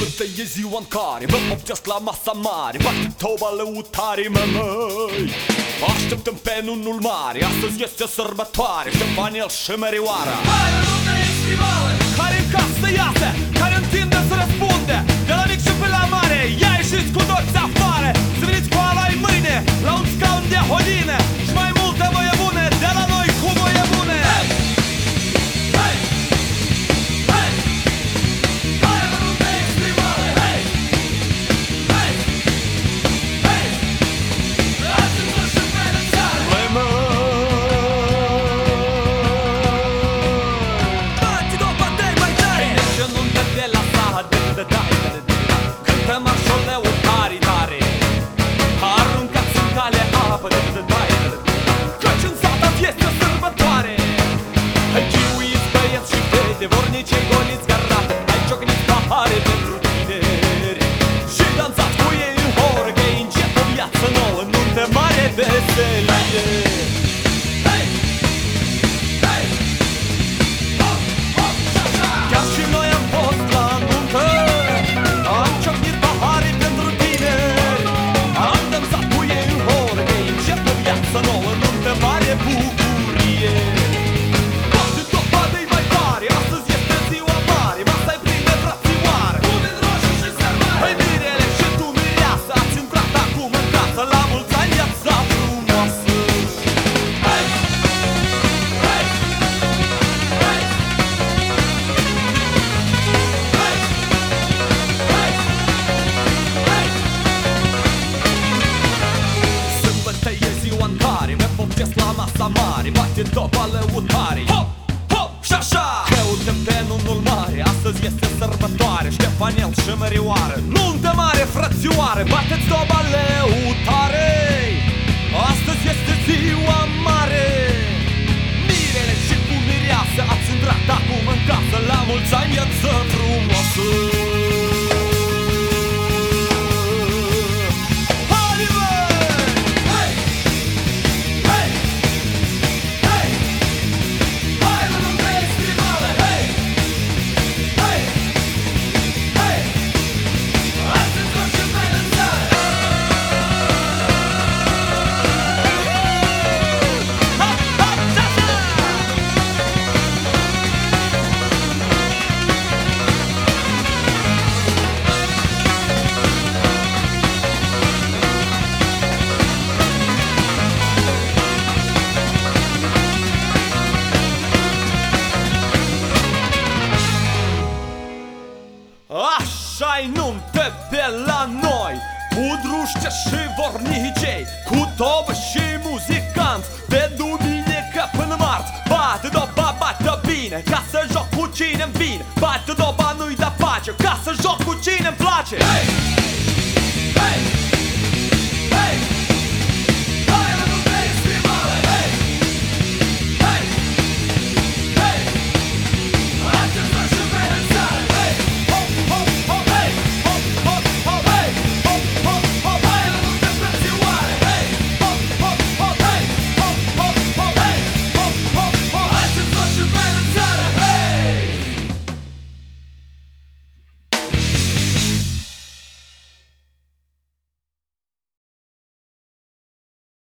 Sâmbătă e ziua în care vă popcească la masa mare, bate toba lăutarii mămăi. Așteptăm pe nunul mare, astăzi este sărbătoare, Ștefaniel și Mărioara. Hai la nuntă exprimală, Care în casă iasă, care întinde să răspunde, de la mic și pe la mare, ia ieșiți cu toți afară. Să veniți cu ala-i mâine, la un scaun de hodine, și mai multă voie bună, de la noi cu voie bună. hei, hei, hei. Hai la nuntă exprimală, hei, hei, hei. Dați-vă și pe în țară. Băi Bate dopa de-i mai tare. și nuntă de la sahă, de dai, cântă marșul lăutarii tare. Aruncați în cale apă, de dai, căci în sat azi este sărbătoare. Hai chiuiți băieți și fete, vornicei goliți garate, hai ciocniți pahare pentru tineri și dansați cu ei în horă, că e încet o viață nouă, nuntă mare veselie. Hei, hei. Hop, hop, și așa. Chiar și noi am fost la nuntă, am ciocnit pahare pentru tineri, am dansat cu ei în horă, că e încet o viață nouă, nuntă mare bucurie. Bate topa de-i mai tare, astăzi este ziua mare, masa-i plină frățioară. Lumini roșu și sărbare. Păi mirele și tu mireasă, ați intrat acum în casă, la mulți ani viața frumoasă. Hei, hei, hei. Hei, hei, hei. Sâmbătă e ziua în care mă popcesc la masa mare, bate topa lăutarii. Hop, hop, și așa! Căutăm pe nunul mare, astăzi este sărbătoare, Ștefaniel și Mărioară. Nuntă mare, frățioare, bateți toba lăutarei, astăzi este ziua mare. Mirele și cu mireasă, ați intrat acum în casă, la mulți ani viață frumoasă. Haide, băi! Hei, hei, hei. Hai la nuntă exprimală, hei, hei, hei. Dați-vă și pe în țară. Așa-i nuntă pe la noi, cu druște și vornicei, cu tobă și muzicanți, de duminică până marți. Bate doba, bate bine, ca să joc cu cine-mi vine, bate doba, nu-i da pace, ca să joc cu cine-mi place. Hei,